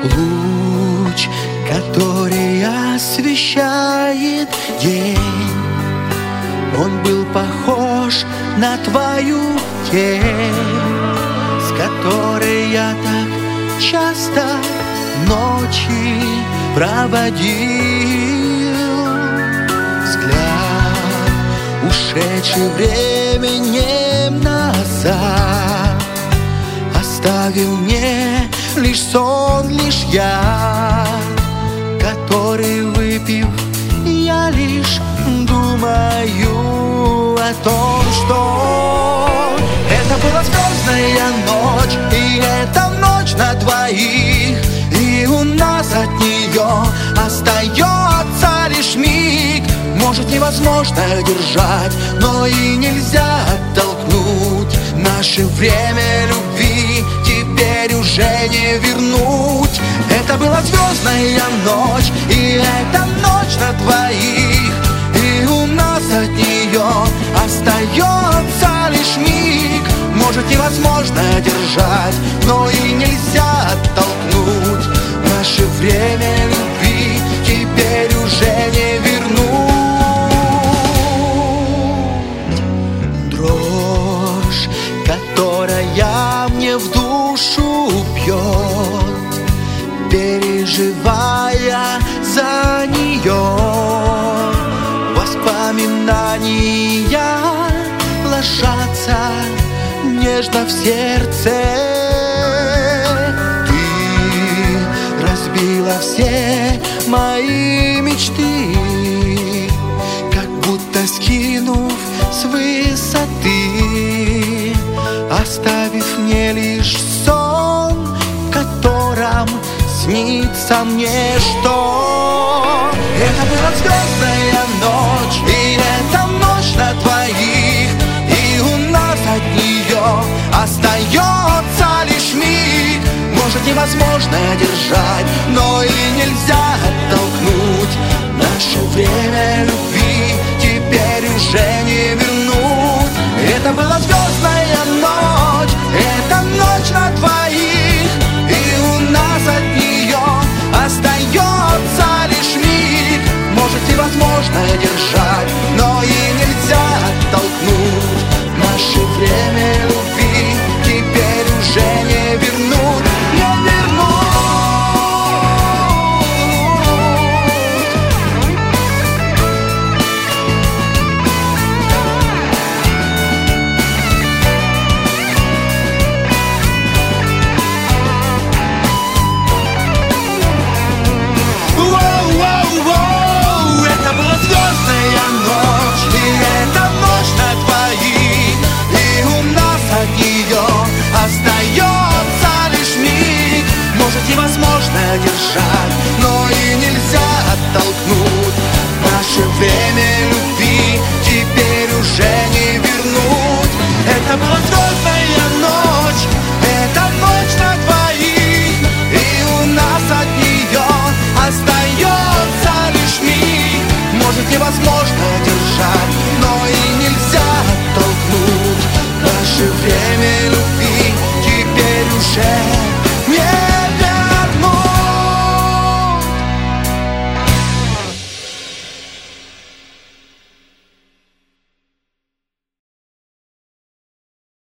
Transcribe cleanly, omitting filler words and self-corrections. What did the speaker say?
Луч, который освещает день, он был похож на твою тень, с которой я так часто ночи проводил. Взгляд, ушедший временем назад, оставил мне лишь сон, лишь я, который, выпив, я лишь думаю о том, что это была звездная ночь, и это ночь на двоих, и у нас от нее остается лишь миг. Может, невозможно держать, но и нельзя оттолкнуть. Наше время любви теперь уже не вернуть. Это была звездная ночь, и это ночь на двоих, и у нас от нее остается лишь миг. Может, невозможно держать, но и нельзя оттолкнуть. Наше время любви теперь уже не вернуть. Дрожь, которая мне в душу бьет, переживая за нее, воспоминания ложатся нежно в сердце. Ты разбила все мои мечты, как будто скинув с высоты, оставив мне лишь сон, в котором снится мне, что это была звездная ночь, и это ночь на двоих, и у нас от нее остается лишь миг. Может, невозможно держать, но и нельзя оттолкнуть. Наше время любви теперь уже не вернуть. Это была звездная ночь, это ночь на двоих, и у нас от нее остается лишь миг. Может, невозможно держать, но и нельзя оттолкнуть. Наше время любви теперь уже не вернуть, не вернуть. Это была звездная ночь, и это ночь на двоих, и у нас от нее остается лишь миг. Может, невозможно держать, но и нельзя оттолкнуть. Наше время любви теперь уже не вернуть. Это была звездная ночь, это ночь на двоих, и у нас от нее остается лишь миг. Может, невозможно держать, но и нельзя оттолкнуть. Наше время любви теперь уже